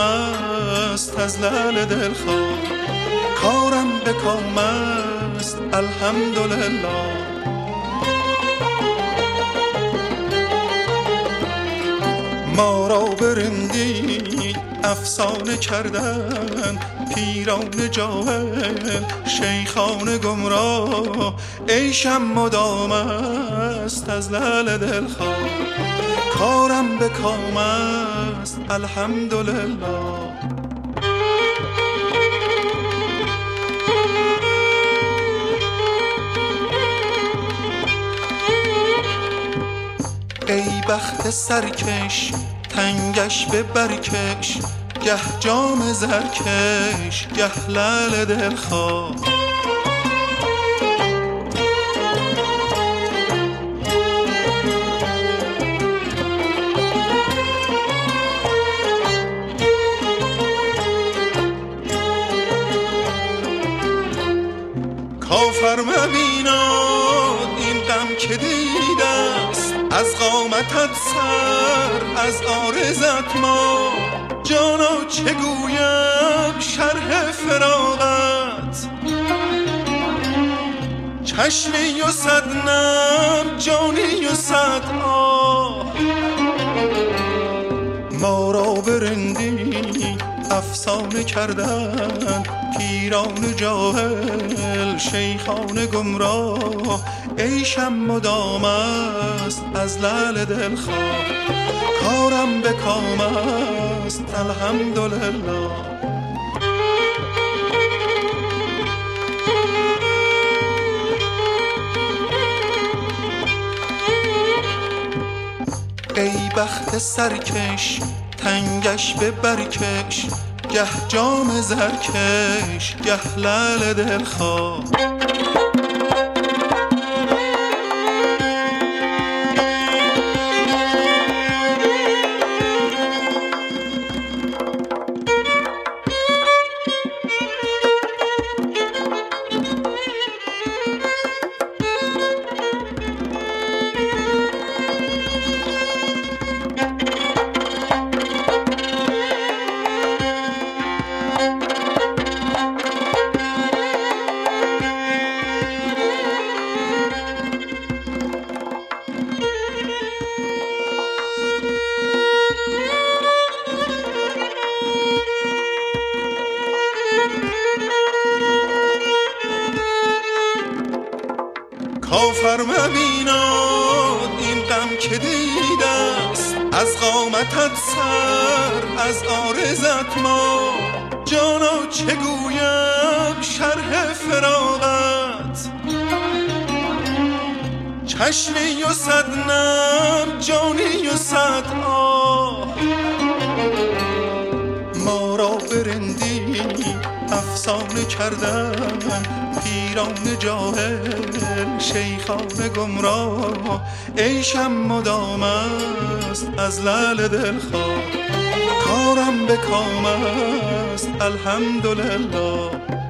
است از لعل دلخواه، کارم به کام است الحمدلله. ما را به رندی افسانه کردن پیران جاهل شیخان گمراه، عیشم مدام است از لعل دلخواه، کارم به کام است الحمدلله. ای بخت سرکش تنگش به برکش، گه جام زرکش گه لعل دلخواه. کافر مبیناد این غم که دیده است، از قامتت سر از عارضت ما. جانا چه گویم شرح فراقت، چشمی و صد نم جانی و صد آه. ما را به رندی افسانه کردن پیران جاهل شیخان گمراه، عیشم مدام است از لعل دلخواه، کارم به کام است الحمدلله. ای بخت سرکش تنگش به برکش، گه جام زرکش گه لعل دلخواه. کافر مبیناد این غم که دیده است، از قامتت سر از عارضت ما. جانا چه گویم شرح فراقت، چشمی و صد نم جانی و صد آه. ما را به رندی افسانه کردن پیران جاهل شیخان گمراه، عیشم مدام است از لعل دلخواه، کارم به کام است الحمدلله.